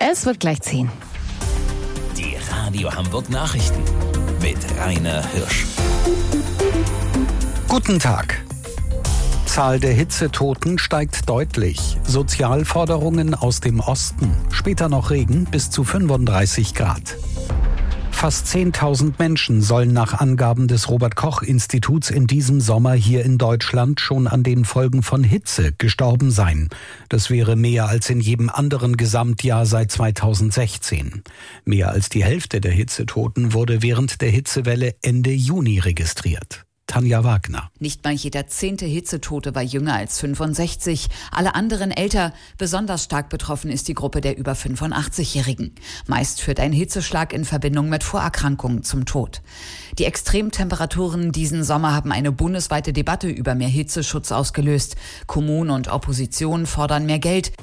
Es wird gleich 10. Die Radio Hamburg Nachrichten mit Rainer Hirsch. Guten Tag. Zahl der Hitzetoten steigt deutlich. Sozialforderungen aus dem Osten. Später noch Regen bis zu 35 Grad. Fast 10.000 Menschen sollen nach Angaben des Robert-Koch-Instituts in diesem Sommer hier in Deutschland schon an den Folgen von Hitze gestorben sein. Das wäre mehr als in jedem anderen Gesamtjahr seit 2016. Mehr als die Hälfte der Hitzetoten wurde während der Hitzewelle Ende Juni registriert. Tanja Wagner. Nicht mal jeder 10. Hitzetote war jünger als 65, alle anderen älter. Besonders stark betroffen ist die Gruppe der über 85-Jährigen. Meist führt ein Hitzeschlag in Verbindung mit Vorerkrankungen zum Tod. Die Extremtemperaturen diesen Sommer haben eine bundesweite Debatte über mehr Hitzeschutz ausgelöst. Kommunen und Opposition fordern mehr Geld.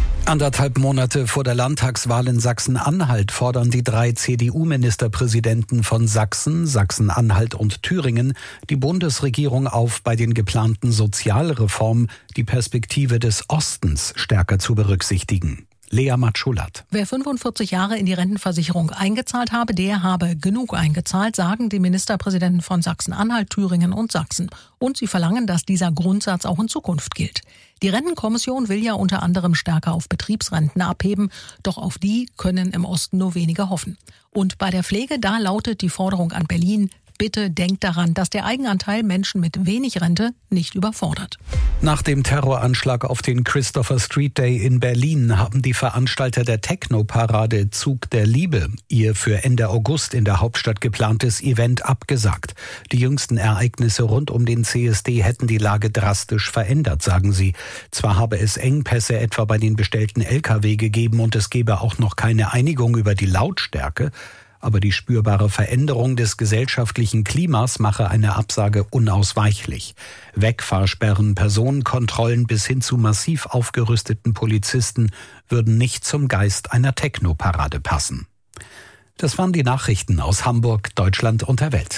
1,5 Monate vor der Landtagswahl in Sachsen-Anhalt fordern die 3 CDU-Ministerpräsidenten von Sachsen, Sachsen-Anhalt und Thüringen die Bundesregierung auf, bei den geplanten Sozialreformen die Perspektive des Ostens stärker zu berücksichtigen. Lea Matschulat. Wer 45 Jahre in die Rentenversicherung eingezahlt habe, der habe genug eingezahlt, sagen die Ministerpräsidenten von Sachsen-Anhalt, Thüringen und Sachsen. Und sie verlangen, dass dieser Grundsatz auch in Zukunft gilt. Die Rentenkommission will ja unter anderem stärker auf Betriebsrenten abheben, doch auf die können im Osten nur wenige hoffen. Und bei der Pflege, da lautet die Forderung an Berlin: Bitte denkt daran, dass der Eigenanteil Menschen mit wenig Rente nicht überfordert. Nach dem Terroranschlag auf den Christopher Street Day in Berlin haben die Veranstalter der Techno-Parade Zug der Liebe ihr für Ende August in der Hauptstadt geplantes Event abgesagt. Die jüngsten Ereignisse rund um den CSD hätten die Lage drastisch verändert, sagen sie. Zwar habe es Engpässe etwa bei den bestellten Lkw gegeben und es gebe auch noch keine Einigung über die Lautstärke, aber die spürbare Veränderung des gesellschaftlichen Klimas mache eine Absage unausweichlich. Wegfahrsperren, Personenkontrollen bis hin zu massiv aufgerüsteten Polizisten würden nicht zum Geist einer Techno-Parade passen. Das waren die Nachrichten aus Hamburg, Deutschland und der Welt.